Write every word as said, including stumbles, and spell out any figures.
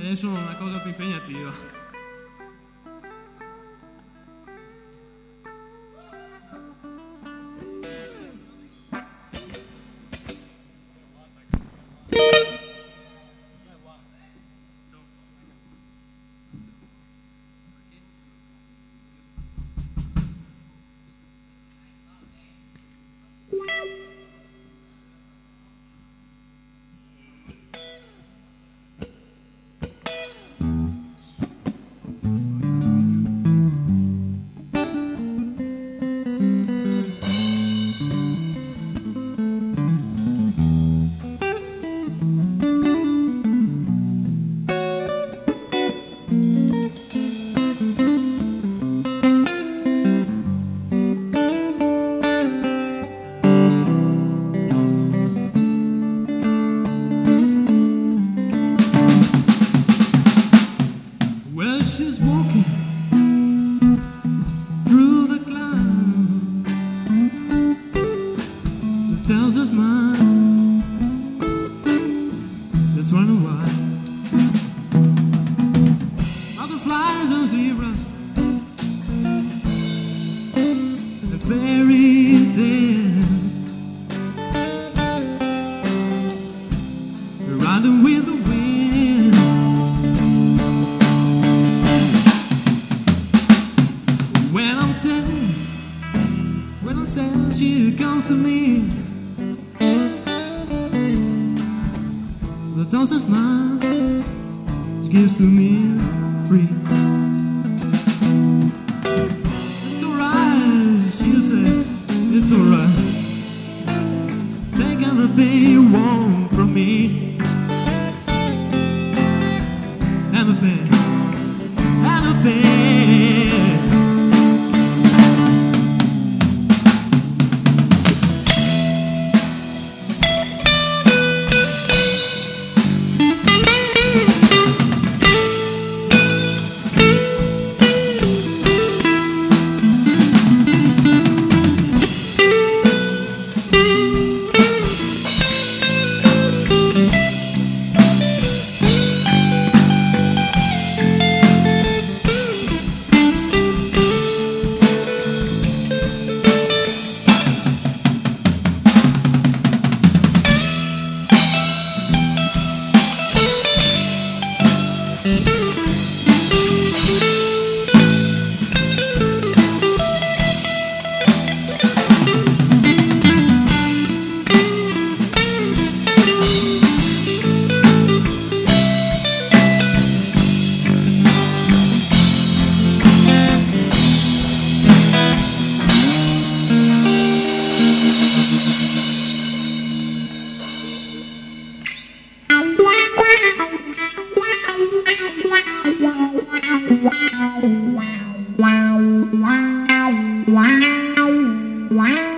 adesso è una cosa più impegnativa. She's walking through the clouds. The town's is mine. Let's run a while. Butterflies and zebras and fairy tales. We're riding with the wind. When I'm sad, when I'm sad, she comes to me. The toss a smile, she gives to me free. It's alright, she'll say, it's alright. Take anything you want from me. Anything, anything. Wow, wow, wow, wow, wow.